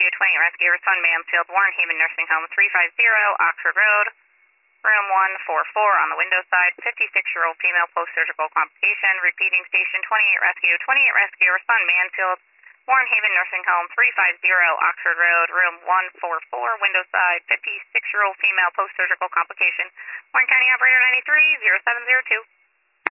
Rescue, 28 Rescue, respond Mansfield, Warren Haven Nursing Home, 350 Oxford Road, room 144 on the window side, 56-year-old female post-surgical complication. Repeating, station 28 Rescue, 28 Rescue, respond Mansfield, Warren Haven Nursing Home, 350 Oxford Road, room 144, window side, 56-year-old female post-surgical complication. Warren County Operator 93, 0702.